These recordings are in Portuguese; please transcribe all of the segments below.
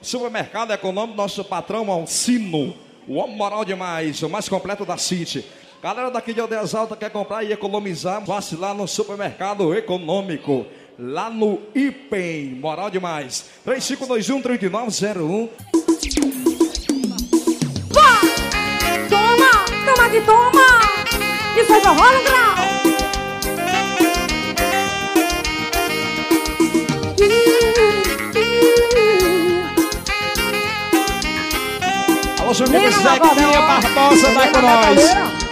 Supermercado Econômico, nosso patrão Alcino. O homem moral demais, o mais completo da City. Galera daqui de Aldeias Altas quer comprar e economizar, passe lá no Supermercado Econômico. Lá no IPEM, moral demais. 3521-3901. Toma, toma que toma. Isso aí rola no grau. Alô, seu amigo Zequinha Barbosa, vai com nós.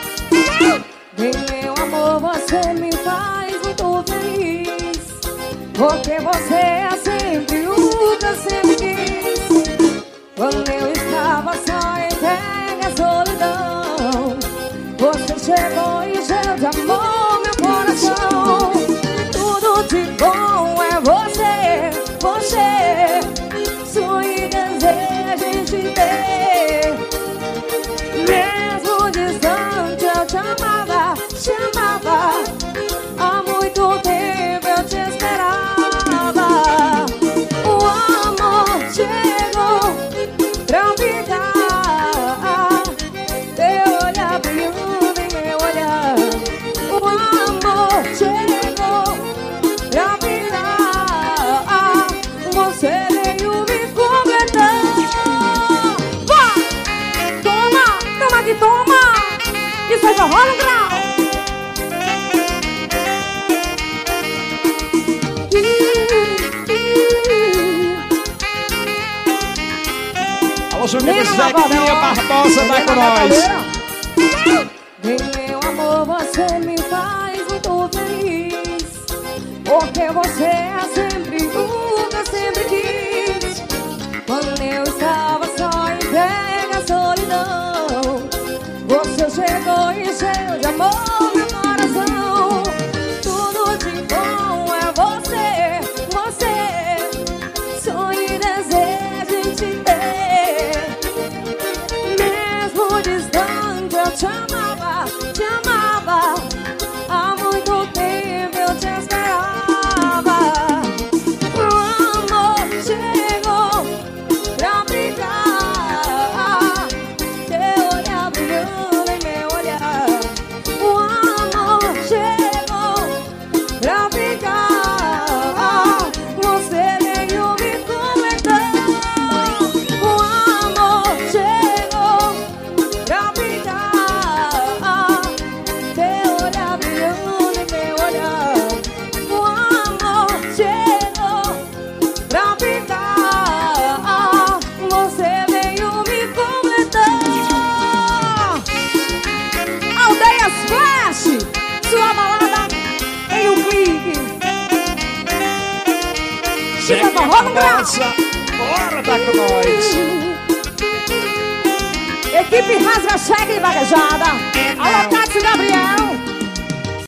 Meu amor, você me faz muito feliz, porque você é sempre o que eu sempre quis. Quando eu estava só em terra solidão, você chegou e encheu de amor meu coração. Tudo de bom é você, você. Sonho e desejo de ter. Mesmo distante eu te amava, há muito tempo eu te esperava. O amor chegou pra ficar, teu olhar brilhando em meu olhar. O amor chegou pra ficar, você veio me completar. Toma que toma. Isso aí rola no grau. Alô, seu amigo Zequinha Barbosa, vai com nós. Meu amor, você me faz muito feliz, porque você é sempre o que eu sempre quis. Quando eu estava só em terra solidão, você chegou e encheu de amor meu coração. Tudo de bom é você, você. Sonho e desejo de ter. Mesmo distante eu te amava, há muito tempo eu te esperava. O amor chegou pra brincar, teu olhar brilhando em meu olhar. O amor chegou pra brincar, você veio me completar. O amor chegou pra brincar, teu olhar brilhando em meu olhar. O amor chegou pra brincar, você veio me completar. Aldeias Flash, sua balada em um clique. Zequinha Barbosa, bora, tá com nós. Equipe Rasga Chegue e Vaguejada. Alô, Cássio Gabriel.